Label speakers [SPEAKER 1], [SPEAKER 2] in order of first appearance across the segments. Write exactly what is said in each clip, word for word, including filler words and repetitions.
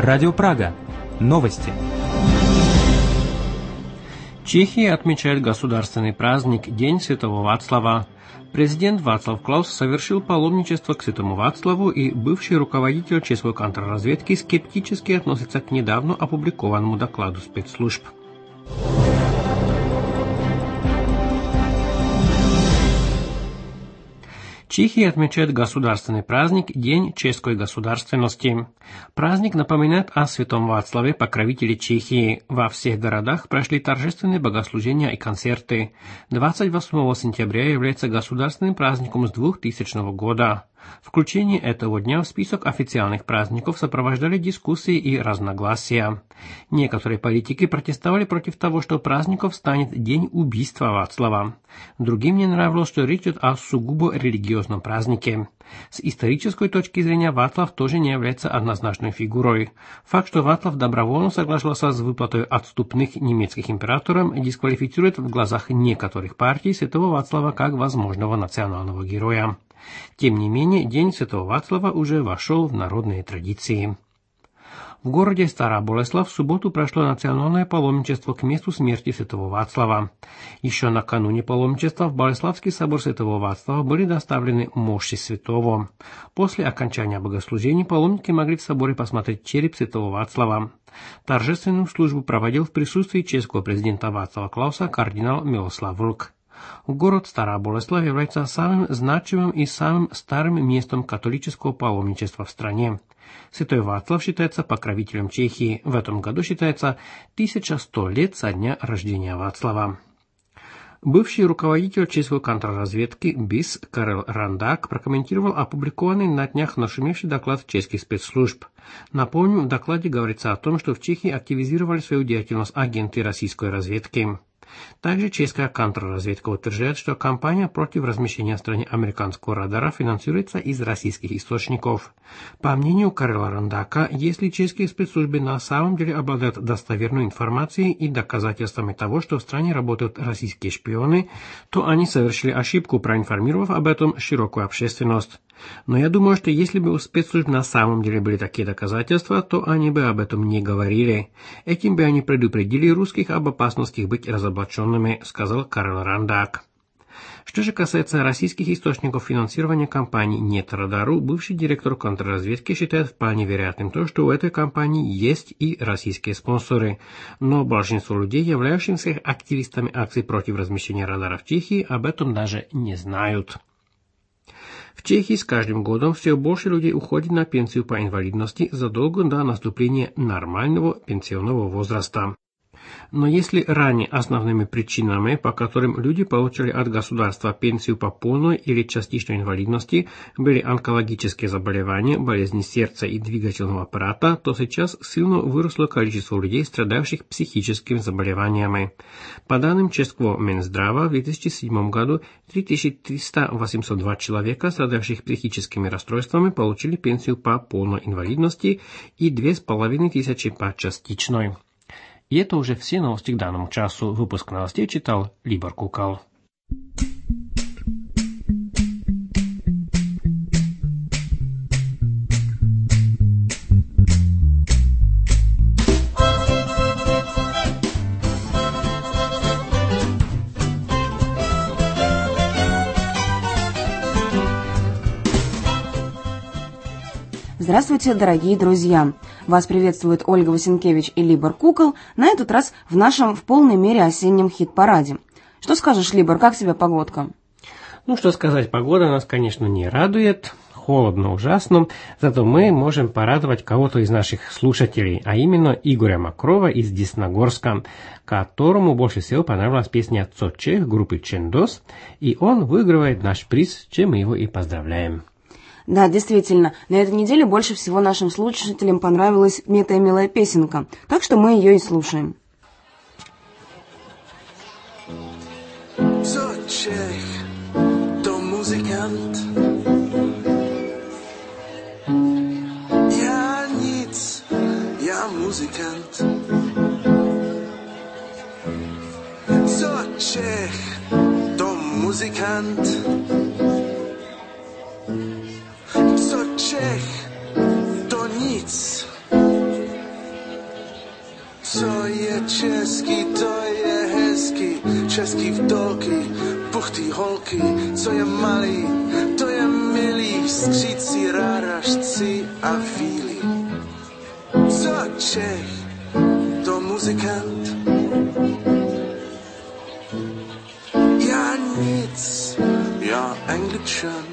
[SPEAKER 1] Радио Прага. Новости. Чехия отмечает государственный праздник День Святого Вацлава. Президент Václav Klaus совершил паломничество к Святому Вацлаву, и бывший руководитель чешской контрразведки скептически относится к недавно опубликованному докладу спецслужб. Чехия отмечает государственный праздник День чешской государственности. Праздник напоминает о Святом Вацлаве, покровителе Чехии. Во всех городах прошли торжественные богослужения и концерты. двадцать восьмого сентября является государственным праздником с двухтысячного года. Включение этого дня в список официальных праздников сопровождали дискуссии и разногласия. Некоторые политики протестовали против того, что праздником станет День убийства Вацлава. Другим не нравилось, что речь идет о сугубо религиозном празднике. С исторической точки зрения Вацлав тоже не является однозначной фигурой. Факт, что Вацлав добровольно соглашался с выплатой отступных немецких императорам, дисквалифицирует в глазах некоторых партий Святого Вацлава как возможного национального героя. Тем не менее, День Святого Вацлава уже вошел в народные традиции. В городе Старá Boleslav в субботу прошло национальное паломничество к месту смерти Святого Вацлава. Еще накануне паломничества в Болеславский собор Святого Вацлава были доставлены мощи святого. После окончания богослужений паломники могли в соборе посмотреть череп Святого Вацлава. Торжественную службу проводил в присутствии чешского президента Václava Klausa кардинал Miloslav Vlk. Город Старá Boleslav является самым значимым и самым старым местом католического паломничества в стране. Святой Вацлав считается покровителем Чехии. В этом году считается тысяча сто лет со дня рождения Вацлава. Бывший руководитель чешской контрразведки БИС Карел Рандак прокомментировал опубликованный на днях нашумевший доклад чешских спецслужб. Напомню, в докладе говорится о том, что в Чехии активизировали свою деятельность агенты российской разведки. Также чешская контрразведка утверждает, что кампания против размещения в стране американского радара финансируется из российских источников. По мнению Карела Рандака, если чешские спецслужбы на самом деле обладают достоверной информацией и доказательствами того, что в стране работают российские шпионы, то они совершили ошибку, проинформировав об этом широкую общественность. Но я думаю, что если бы у спецслужб на самом деле были такие доказательства, то они бы об этом не говорили. Этим бы они предупредили русских об опасности быть разоблаченными, сказал Карел Рандак. Что же касается российских источников финансирования компании «Нет радару», бывший директор контрразведки считает вполне вероятным то, что у этой компании есть и российские спонсоры. Но большинство людей, являющихся активистами акций против размещения радара в Чехии, об этом даже не знают. В Чехии с каждым годом все больше людей уходит на пенсию по инвалидности задолго до наступления нормального пенсионного возраста. Но если ранее основными причинами, по которым люди получали от государства пенсию по полной или частичной инвалидности, были онкологические заболевания, болезни сердца и двигательного аппарата, то сейчас сильно выросло количество людей, страдающих психическими заболеваниями. По данным чешского Минздрава, в две тысячи седьмом году три тысячи триста восемьдесят два человека, страдающих психическими расстройствами, получили пенсию по полной инвалидности и две с половиной тысячи по частичной. И это уже все новости к данному часу. Выпуск новостей читал Либор Кукал.
[SPEAKER 2] Здравствуйте, дорогие друзья! Вас приветствует Ольга Васенкевич и Либор Кукол, на этот раз в нашем в полной мере осеннем хит-параде. Что скажешь, Либор, как тебе погодка?
[SPEAKER 1] Ну, что сказать, погода нас, конечно, не радует, холодно ужасно, зато мы можем порадовать кого-то из наших слушателей, а именно Игоря Макрова из Десногорска, которому больше всего понравилась песня «Co Čech» группы Чендос, и он выигрывает наш приз, чем мы его и поздравляем.
[SPEAKER 2] Да, действительно, на этой неделе больше всего нашим слушателям понравилась «Милая милая песенка», так что мы ее и слушаем.
[SPEAKER 3] Co Čech, to muzikant, já nic, já muzikant. Co Čech, to muzikant, co Čech, to nic, Co je český, to je hezký, český vtolky, puchtý holky, co je malý, to je milý, skřící ráražci a víly. Co Čech, to muzikant, já nic, já Angličan.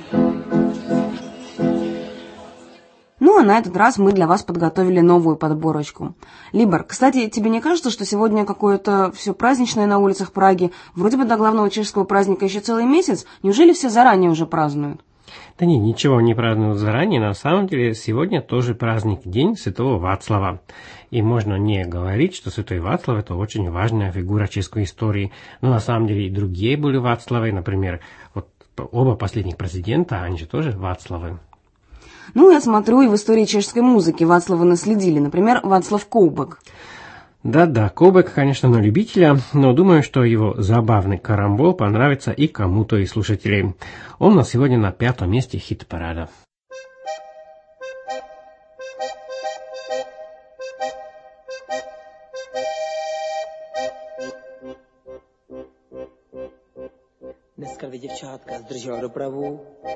[SPEAKER 2] Ну, а на этот раз мы для вас подготовили новую подборочку. Либор, кстати, тебе не кажется, что сегодня какое-то все праздничное на улицах Праги? Вроде бы до главного чешского праздника еще целый месяц. Неужели все заранее уже празднуют?
[SPEAKER 1] Да не, ничего не празднуют заранее. На самом деле сегодня тоже праздник, День Святого Вацлава. И можно не говорить, что Святой Вацлав – это очень важная фигура чешской истории. Но на самом деле и другие были Вацлавы. Например, вот оба последних президента, они же тоже Вацлавы.
[SPEAKER 2] Ну, я смотрю, и в истории чешской музыки Вацлава наследили. Например, Вацлав Коубек.
[SPEAKER 1] Да-да, Коубек, конечно, на любителя, но думаю, что его забавный карамбол понравится и кому-то из слушателей. Он у нас сегодня на пятом месте хит-парада.
[SPEAKER 4] Dneska dvě děvčátka zdržela dopravu.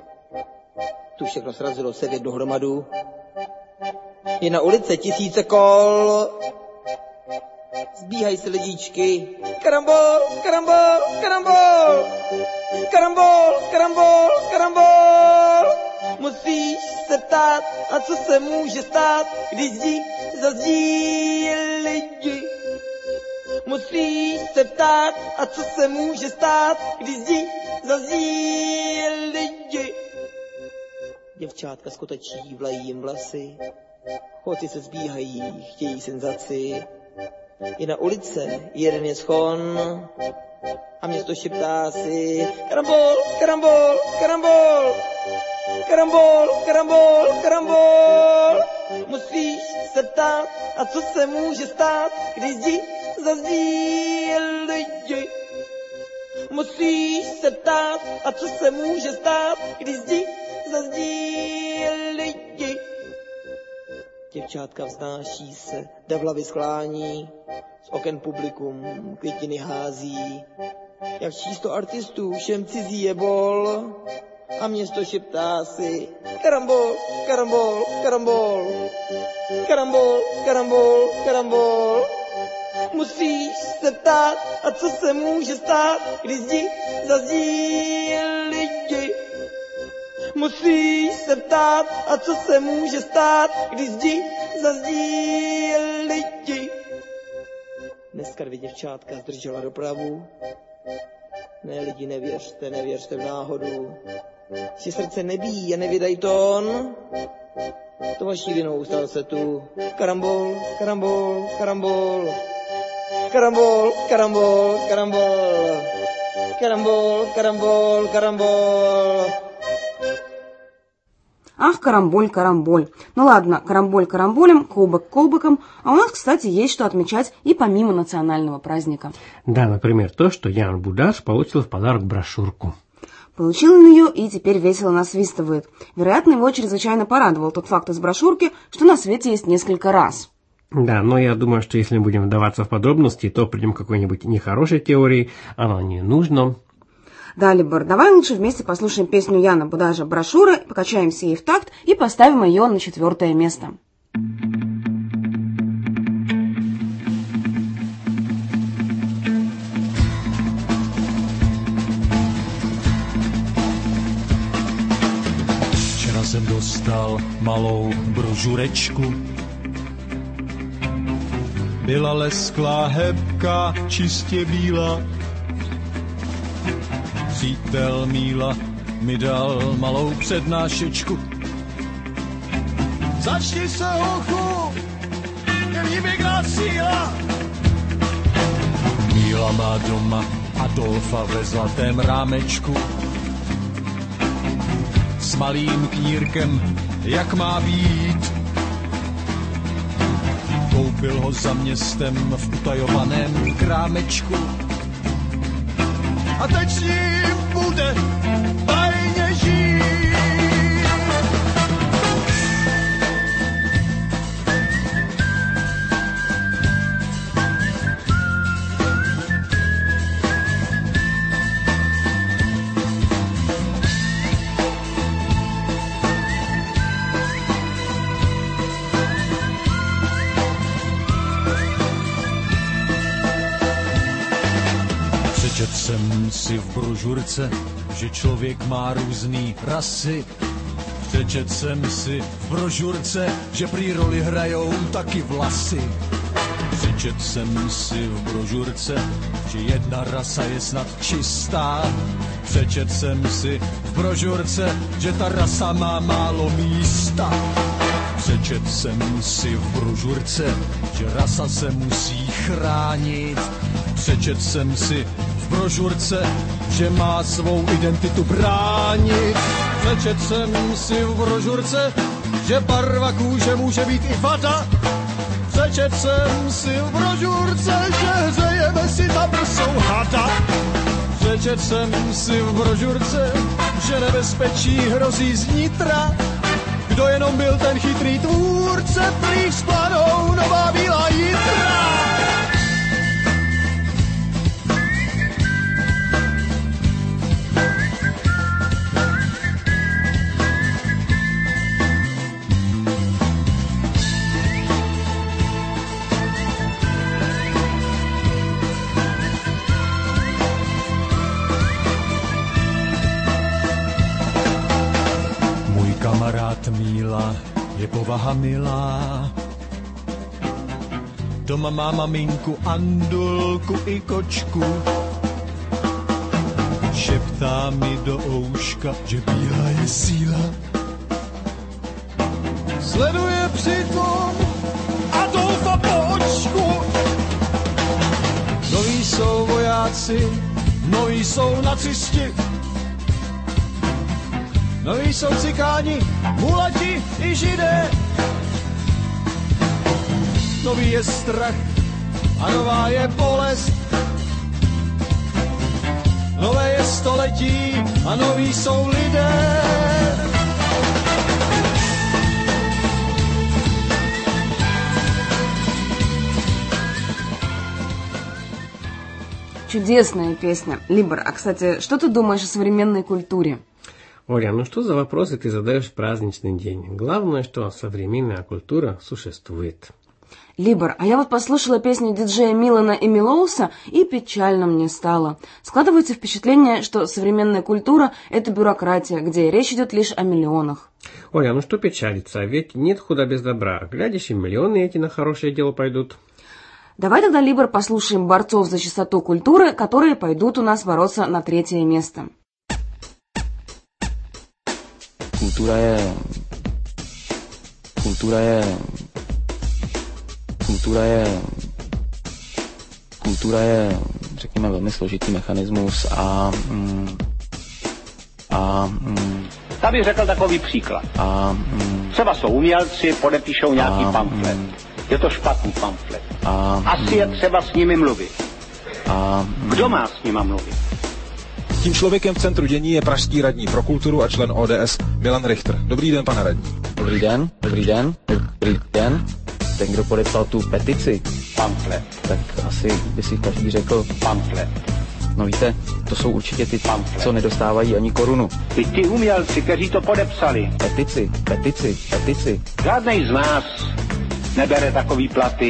[SPEAKER 4] Tu všechno srazilo se v jednu hromadu. Je na ulici tisíce kol. Zbíhají se lidíčky. Karambol, karambol, karambol. Karambol, karambol, karambol. Musíš se ptát, a co se může stát, když zdi zazdí lidi. Musíš se ptát, a co se může stát, když zdi zazdí lidi. Děvčátka skutečí, vlají jim vlasy, holci se zbíhají, chtějí senzaci. Je na ulice, jeden je schon a město šeptá si karambol, karambol, karambol, karambol, karambol, karambol. Musíš se ptát, a co se může stát, když zdi zazdí lidi. Musíš se ptát, a co se může stát, když zdi zazdí lidi. Děvčátka vznáší se, davlavy sklání, z oken publikum květiny hází. Jak čísto artistů všem cizí je bol a město šeptá si karambol, karambol, karambol, karambol, karambol, karambol. Musíš se ptát, a co se může stát, když zdi zazdí lidi. Musíš se ptát, a co se může stát, když zdi zazdí lidi. Dneska dvě děvčátka zdržela dopravu. Ne lidi, nevěřte, nevěřte v náhodu. Si srdce nebíjí a nevědaj tón. To vaší vinou stal se tu karambol, karambol, karambol. Karambol, karambol, karambol. Karambol, karambol, karambol.
[SPEAKER 2] Ах, карамболь, карамболь. Ну ладно, карамболь карамболем, колбок колбоком. А у нас, кстати, есть что отмечать и помимо национального праздника.
[SPEAKER 1] Да, например, то, что Ян Будаш получил в подарок брошюрку.
[SPEAKER 2] Получил он ее и теперь весело насвистывает. Вероятно, его чрезвычайно порадовал тот факт из брошюрки, что на свете есть несколько рас.
[SPEAKER 1] Да, но я думаю, что если мы будем вдаваться в подробности, то придем к какой-нибудь нехорошей теории, оно не нужно.
[SPEAKER 2] Да, Либор, давай лучше вместе послушаем песню Яна Будажа «Брошюра», покачаемся ей в такт и поставим ее на четвертое место.
[SPEAKER 5] Včera jsem dostal malou brožurečku. Byla lesklá hebka, čistě bílá. Přítel Míla mi dal malou přednášečku. Začni se, hochu, je pěkná síla. Míla má doma Adolfa ve zlatém rámečku. S malým knírkem, jak má být. Koupil ho za městem v utajovaném krámečku. A teď s ním bude tajně žít. Přečet jsem si v brožurce, že člověk má různý rasy. Přečet jsem si v brožurce, že prý roli hrajou taky vlasy. Přečet jsem si v brožurce, že jedna rasa je snad čistá. Přečet jsem si v brožurce, že ta rasa má málo místa. Přečet jsem si v brožurce, že rasa se musí chránit. Přečet jsem si v brožurce, že má svou identitu bránit. Přečet jsem si v brožurce, že barva kůže může být i vada. Přečet jsem si v brožurce, že hřejeme si tam prsou hada. Přečet jsem si v brožurce, že nebezpečí hrozí znitra. Kdo jenom byl ten chytrý tvůrce, prý vzplanou nová bílá jitra. Kamarád Míla je povaha milá. Doma má maminku Andulku i kočku. Šeptá mi do ouška, že bílá je síla. Sleduje přitom Adolfa Počku. Noví jsou vojáci, noví jsou nacisti. Noví jsou cikáni, mulati i židé. Nový je strach a nová je bolest. Nové je století a noví jsou lidé.
[SPEAKER 2] Чудесная песня. Либор, а, кстати, что ты думаешь о современной культуре?
[SPEAKER 1] Оля, ну что за вопросы ты задаешь в праздничный день? Главное, что современная культура существует.
[SPEAKER 2] Либор, а я вот послушала песню диджея Милана и Милоуса, и печально мне стало. Складывается впечатление, что современная культура – это бюрократия, где речь идет лишь о миллионах.
[SPEAKER 1] Оля, ну что печалиться, ведь нет худа без добра. Глядишь, и миллионы эти на хорошее дело пойдут.
[SPEAKER 2] Давай тогда, Либор, послушаем борцов за чистоту культуры, которые пойдут у нас бороться на третье место.
[SPEAKER 6] Kultura je, kultura je, kultura je, kultura je, řekněme, velmi složitý mechanismus a, mm, a mm,
[SPEAKER 7] Já bych řekl takový příklad.
[SPEAKER 6] A, mm,
[SPEAKER 7] Třeba jsou umělci, podepíšou nějaký
[SPEAKER 6] a,
[SPEAKER 7] pamflet.
[SPEAKER 6] Mm,
[SPEAKER 7] Je to špatný pamflet.
[SPEAKER 6] A,
[SPEAKER 7] Asi je třeba s nimi mluvit.
[SPEAKER 6] A, mm,
[SPEAKER 7] Kdo má s nima mluvit?
[SPEAKER 8] Tím člověkem v centru dění je pražský radní pro kulturu a člen O D S Milan Richter. Dobrý den, pane radní.
[SPEAKER 6] Dobrý den, dobrý den, dobrý den. Ten, kdo podepsal tu petici,
[SPEAKER 7] Pamflet.
[SPEAKER 6] tak asi by si každý řekl,
[SPEAKER 7] Pamflet.
[SPEAKER 6] no víte, to jsou určitě ty,
[SPEAKER 7] Pamflet.
[SPEAKER 6] co nedostávají ani korunu.
[SPEAKER 7] Ty ty umělci, kteří to podepsali.
[SPEAKER 6] Petici, petici, petici.
[SPEAKER 7] Žádnej z nás nebere takový platy.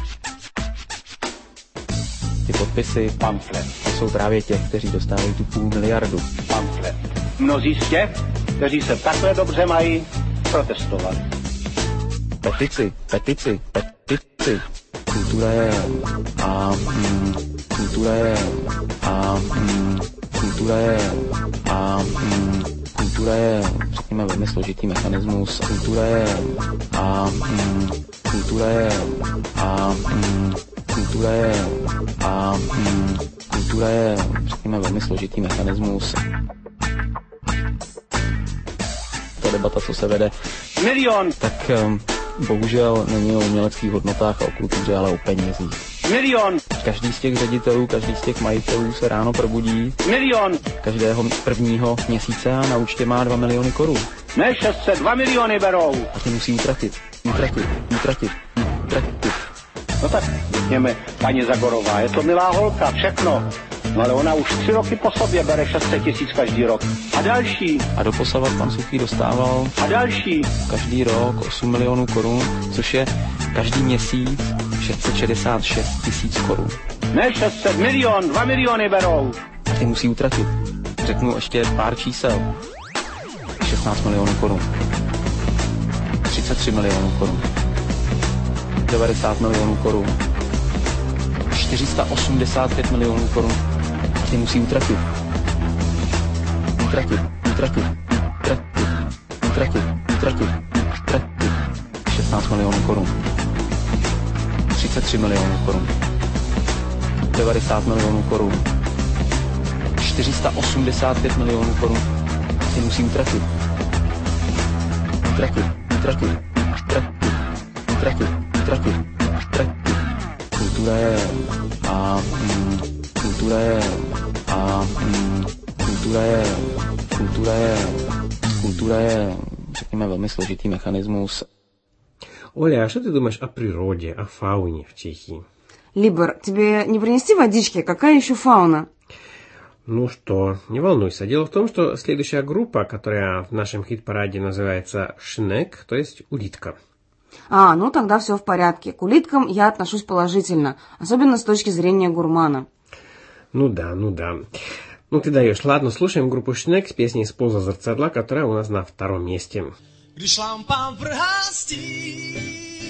[SPEAKER 6] Ty podpisy,
[SPEAKER 7] Pamflet.
[SPEAKER 6] to jsou právě těch, kteří dostávají tu půl miliardu.
[SPEAKER 7] Pamflet. Mnozí z těch, kteří se takhle dobře mají, protestovali.
[SPEAKER 6] Petici, petici, petici. Kultura je a mm, kultura je a mm, kultura je a mm, kultura je, řekněme, velmi složitý mechanismus. Kultura je a mm, kultura je a mm, kultura je a mm, kultura je, řekněme, velmi složitý mechanismus. Ta debata, co se vede,
[SPEAKER 7] Milion,
[SPEAKER 6] tak um, bohužel není o uměleckých hodnotách a o kultuře, ale o penězích.
[SPEAKER 7] milion,
[SPEAKER 6] Každý z těch ředitelů, každý z těch majitelů se ráno probudí
[SPEAKER 7] milion,
[SPEAKER 6] každého prvního měsíce a na účtě má dva miliony korun.
[SPEAKER 7] ne šest set, dva miliony berou.
[SPEAKER 6] A ty musí utratit, utratit, utratit, utratit.
[SPEAKER 7] No tak, řekněme, paní Zagorová, je to milá holka, všechno. No ale ona už tři roky po sobě bere šest set tisíc každý rok. A další,
[SPEAKER 6] A doposavat pan Suchý dostával
[SPEAKER 7] a další.
[SPEAKER 6] každý rok osm milionů korun, což je každý měsíc šest set šedesát šest tisíc korun.
[SPEAKER 7] Ne šest set, milion, dva miliony berou.
[SPEAKER 6] Ty musí utratit. Řeknu ještě pár čísel. šestnáct milionů korun. třicet tři milionů korun. devadesát milionů korun. čtyři sta osmdesát pět milionů korun. Ty musí utratit. Utratit, utratit, utratit, utratit, utratit, utratit. šestnáct milionů korun. třicet tři milionů korun. devadesát milionů korun. čtyři sta osmdesát pět milionů korun. Ty musí utratit. Utratit, utratit, utratit, utratit, utratit, utratit. Kultura je a mm, kultura je a mm, kultura je kultura je kultura je, řekněme, velmi složitý mechanismus.
[SPEAKER 1] Оля, а что ты думаешь о природе, о фауне в Чехии?
[SPEAKER 2] Либор, тебе не принести водички? Какая еще фауна?
[SPEAKER 1] Ну что, не волнуйся. Дело в том, что следующая группа, которая в нашем хит-параде называется «Шнек», то есть «Улитка».
[SPEAKER 2] А, ну тогда все в порядке. К улиткам я отношусь положительно, особенно с точки зрения гурмана.
[SPEAKER 1] Ну да, ну да. Ну ты даешь. Ладно, слушаем группу «Шнек» с песней «Споза зеркадла», которая у нас на втором месте.
[SPEAKER 5] Když lampa vrhá stín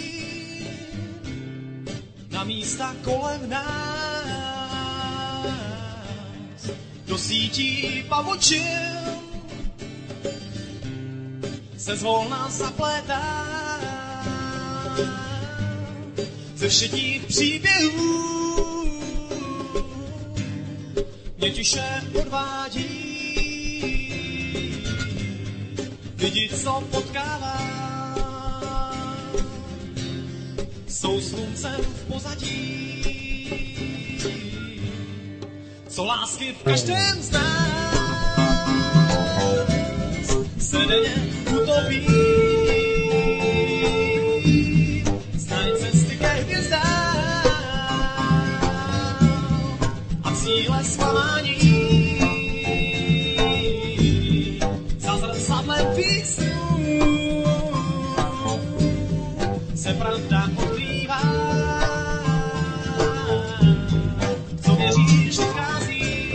[SPEAKER 5] na místa kolem nás, do sítí pavučin se zvolna zaplétá ze všetích příběhů, mě tiše odvádí vidět, co potkává. Jsou sluncem v pozadí, co lásky v každém z nás se denně utopí. Znají cesty ke hvězdám a cíle zklamání. Za zrcadlem tvých snů se pravda odkrývá. Co věříš, odchází,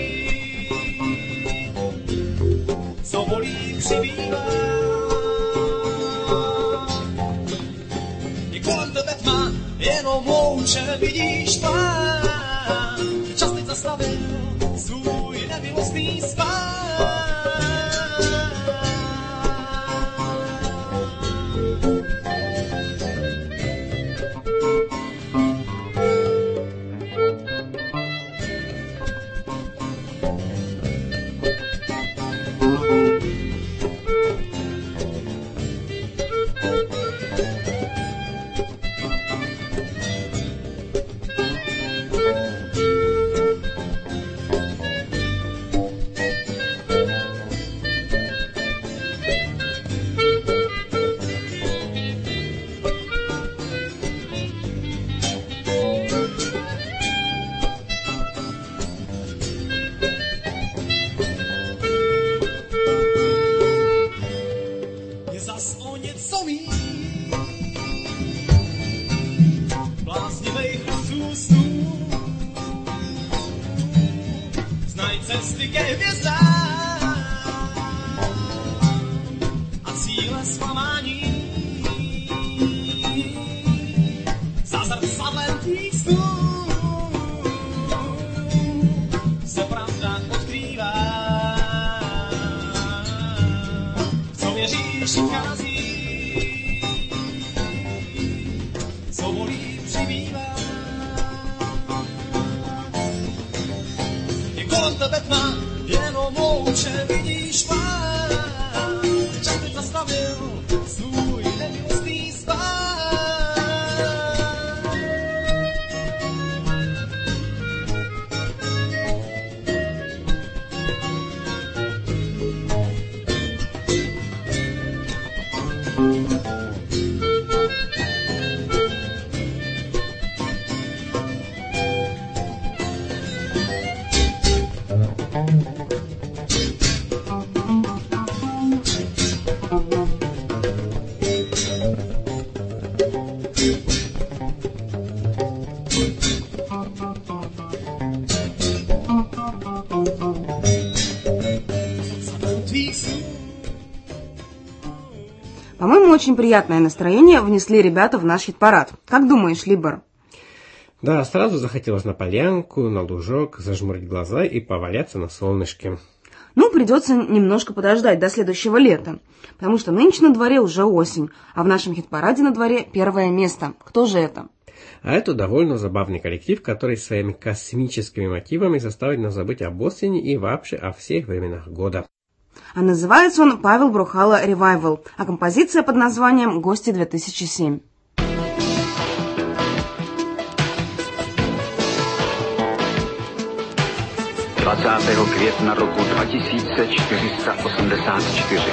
[SPEAKER 5] co bolí, přibývá. Je kolem tebe tma, jenom louče vidíš plán. Čas teď zastavil svůj nemilostný spán.
[SPEAKER 2] очень приятное настроение внесли ребята в наш хит-парад. Как думаешь, Либор?
[SPEAKER 1] Да, сразу захотелось на полянку, на лужок, зажмурить глаза и поваляться на солнышке.
[SPEAKER 2] Ну, придется немножко подождать до следующего лета, потому что нынче на дворе уже осень, а в нашем хит-параде на дворе первое место. Кто же это?
[SPEAKER 1] А это довольно забавный коллектив, который своими космическими мотивами заставит нас забыть об осени и вообще о всех временах года.
[SPEAKER 2] А называется он «Павел Брухало Ревайвал», а композиция под названием «Гости две тысячи семь».
[SPEAKER 9] dvacátého května roku dva tisíce čtyři sta osmdesát čtyři.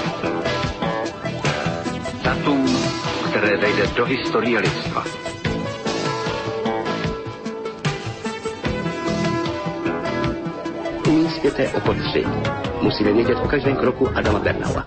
[SPEAKER 9] Datum, které vejde do historie lidstva.
[SPEAKER 7] Umí světé opatření. Musíme vědět o každém kroku Adama Bernaula.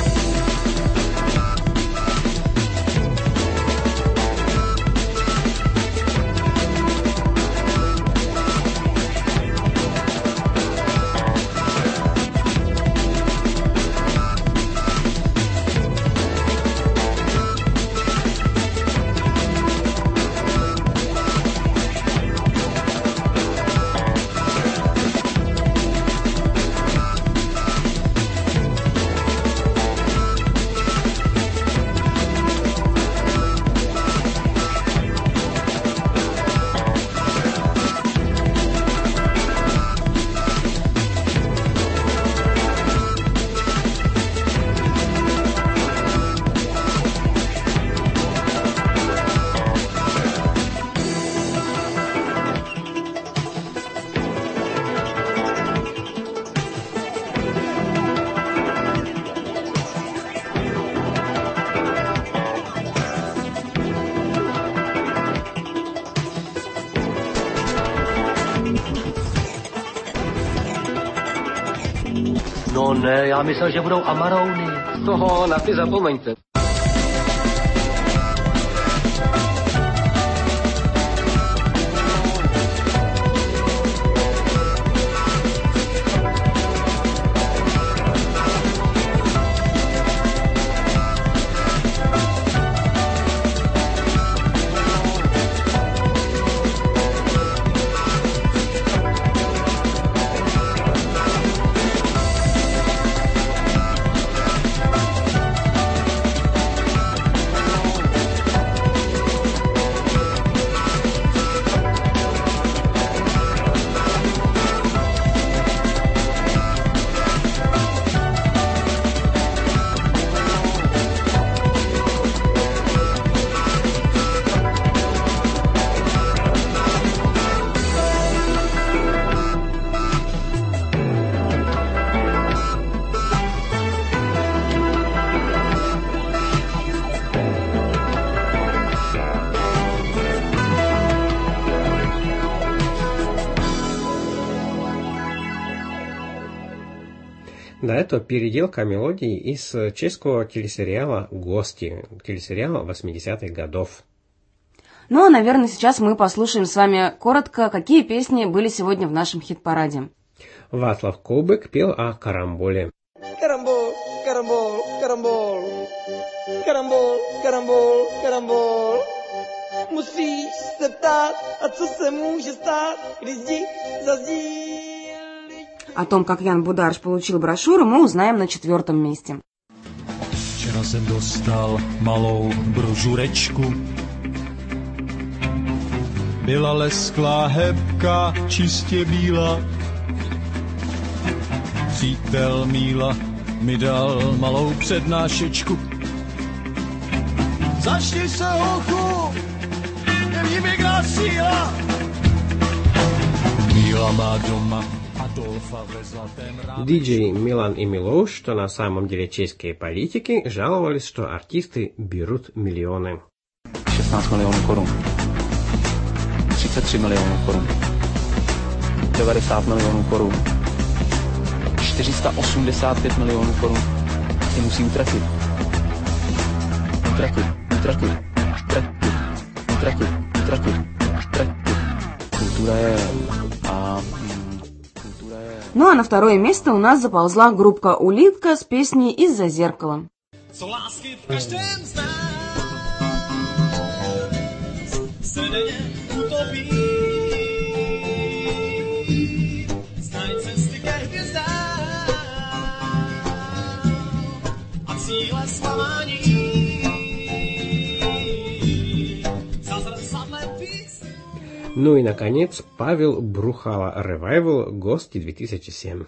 [SPEAKER 10] No ne, já myslel, že budou Amarouny.
[SPEAKER 4] Toho, na ty zapomeňte.
[SPEAKER 1] Да, это переделка мелодии из чешского телесериала «Гости», телесериала восьмидесятых годов.
[SPEAKER 2] Ну, а, наверное, сейчас мы послушаем с вами коротко, какие песни были сегодня в нашем хит-параде.
[SPEAKER 1] Václav Koubek пел о карамболе.
[SPEAKER 4] Карамбол, карамбол, карамбол. Karambol, karambol, karambol. Musíš se ptát, a co se může stát, když zdi zazdílí.
[SPEAKER 2] О том, как Ян Бударш получил брошюру, мы узнаем на четвертом месте.
[SPEAKER 5] Včera jsem dostal malou brožurečku. Byla lesklá hebka, čistě bílá. Přítel Míla mi dal malou přednášečku. Začni se, holku, je v ní pěkná síla. Míla má doma Adolfa ve zlatém rámě.
[SPEAKER 1] Диджей Милан и Милош, что на самом деле чешские политики, жаловались, что артисты берут миллионы.
[SPEAKER 6] šestnáct milionů korun. třicet tři milionů korun. devadesát milionů korun. čtyři sta osmdesát pět milionů korun. Ty musí utratit. Utratit, utratit, utratit, utratit, utratit, utratit. Kultura je... A, mm, kultura je...
[SPEAKER 2] Ну а на второе место у нас заползла группа «Улитка» с песней «Из-за зеркала».
[SPEAKER 11] co lásky v každém z nás se denně utopí. Znaj cesty ke hvězdám a cíle zklamání.
[SPEAKER 1] Ну и, наконец, Павел Брухала, Revival, гости две тысячи семь.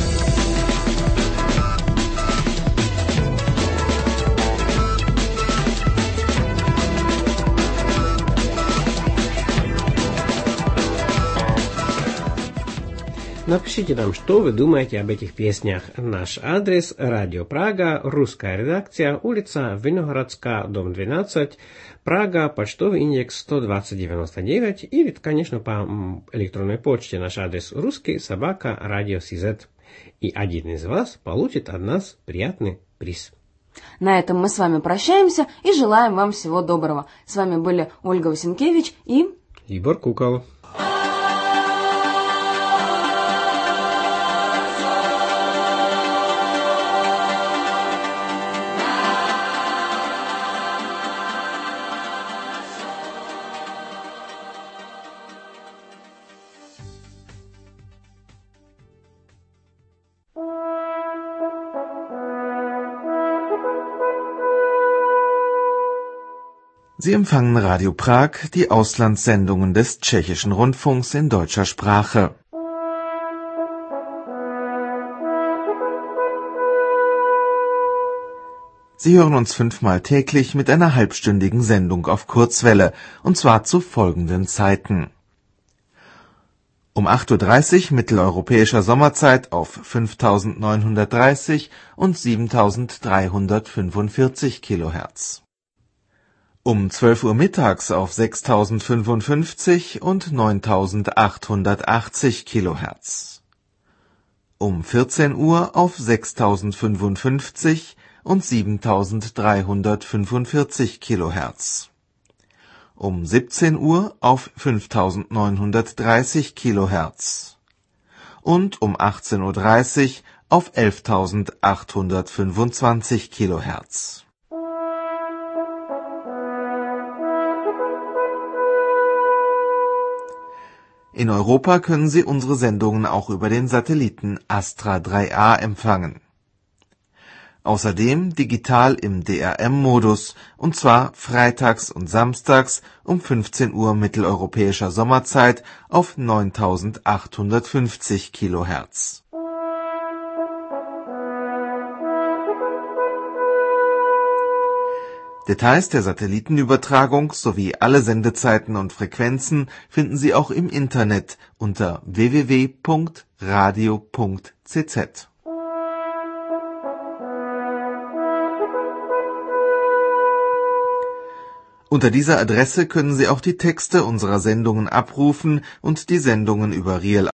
[SPEAKER 1] Напишите нам, что вы думаете об этих песнях. Наш адрес: Радио Прага, русская редакция, улица Виноградская, дом двенадцать, Прага, почтовый индекс сто двадцать девяносто девять, или, конечно, по электронной почте наш адрес русский собака радио сизет. И один из вас получит от нас приятный приз.
[SPEAKER 2] На этом мы с вами прощаемся и желаем вам всего доброго. С вами были Ольга Васенкевич и
[SPEAKER 1] Либор Кукол.
[SPEAKER 12] Sie empfangen Radio Prag, die Auslandssendungen des Tschechischen Rundfunks in deutscher Sprache. Sie hören uns fünfmal täglich mit einer halbstündigen Sendung auf Kurzwelle, und zwar zu folgenden Zeiten. Um acht Uhr dreißig mitteleuropäischer Sommerzeit auf fünftausendneunhundertdreißig und siebentausenddreihundertfünfundvierzig Kilohertz. Um zwölf Uhr mittags auf sechstausendfünfundfünfzig und neuntausendachthundertachtzig Kilohertz. Um vierzehn Uhr auf sechstausendfünfundfünfzig und siebentausenddreihundertfünfundvierzig Kilohertz. Um siebzehn Uhr auf fünftausendneunhundertdreißig Kilohertz. Und um achtzehn Uhr dreißig auf elftausendachthundertfünfundzwanzig Kilohertz. In Europa können Sie unsere Sendungen auch über den Satelliten Astra drei A empfangen. Außerdem digital im D R M-Modus, und zwar freitags und samstags um fünfzehn Uhr mitteleuropäischer Sommerzeit auf neuntausendachthundertfünfzig Kilohertz. Details der Satellitenübertragung sowie alle Sendezeiten und Frequenzen finden Sie auch im Internet unter w w w punkt radio punkt c z. Unter dieser Adresse können Sie auch die Texte unserer Sendungen abrufen und die Sendungen über Real